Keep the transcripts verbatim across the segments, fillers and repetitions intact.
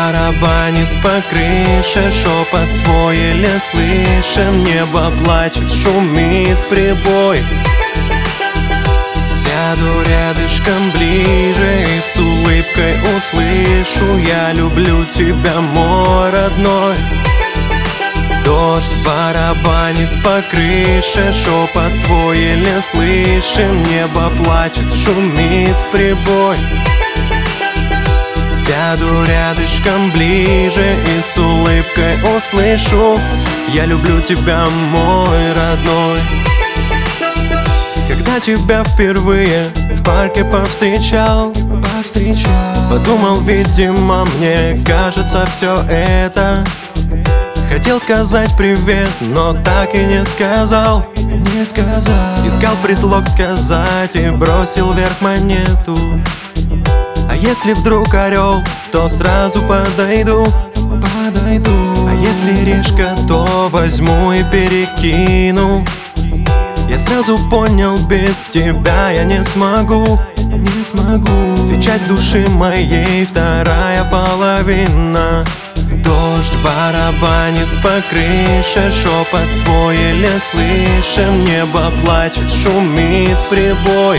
барабанит по крыше, шепот твой еле слышен. Небо плачет, шумит прибой. Сяду рядышком ближе и с улыбкой услышу: я люблю тебя, мой родной. Дождь барабанит по крыше, шепот твой еле слышен. Небо плачет, шумит прибой. Сяду рядышком ближе и с улыбкой услышу: я люблю тебя, мой родной. Когда тебя впервые в парке повстречал, повстречал, подумал, видимо, мне кажется, все это. Хотел сказать привет, но так и не сказал, не сказал. Искал предлог сказать и бросил вверх монету. А если вдруг орел, то сразу подойду, подойду. А если решка, то возьму и перекину. Я сразу понял, без тебя я не смогу, не смогу. Ты часть души моей, вторая половина. Дождь барабанит по крыше, шепот твой еле слышен. Небо плачет, шумит прибой.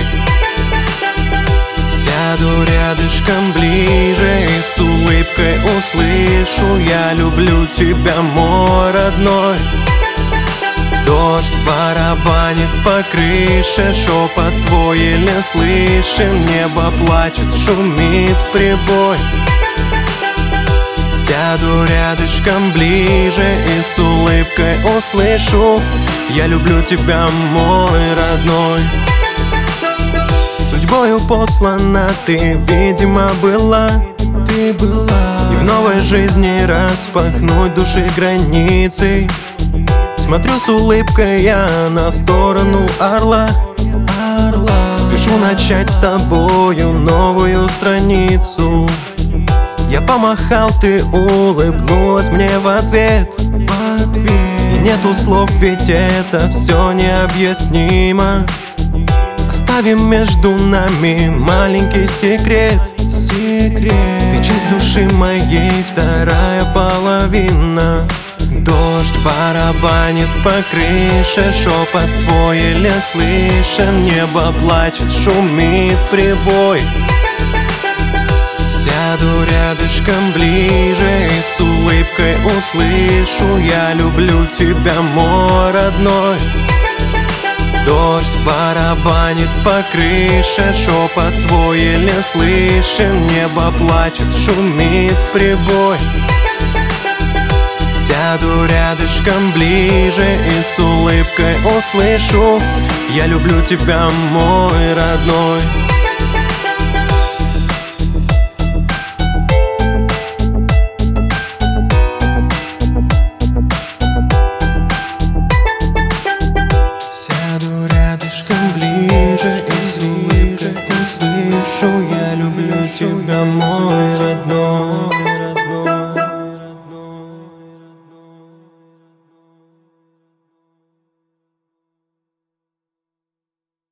Сяду рядышком ближе и с улыбкой услышу: я люблю тебя, мой родной. Дождь барабанит по крыше, шепот твой еле слышен. Небо плачет, шумит прибой. Сяду рядышком ближе и с улыбкой услышу: я люблю тебя, мой родной. Судьбою послана ты, видимо, была, ты была. И в новой жизни распахнуть души границы. Смотрю с улыбкой я на сторону орла, орла. Спешу начать с тобою новую страницу. Я помахал, ты улыбнулась мне в ответ, в ответ. И нету слов, ведь это все необъяснимо. Оставим между нами маленький секрет, секрет. Ты часть души моей, вторая половина. Дождь барабанит по крыше, шепот твой еле слышен. Небо плачет, шумит прибой. Сяду рядышком ближе и с улыбкой услышу: я люблю тебя, мой родной. Дождь барабанит по крыше, шепот твой еле слышен. Небо плачет, шумит прибой. Сяду рядышком ближе и с улыбкой услышу: я люблю тебя, мой родной. Сяду рядышком ближе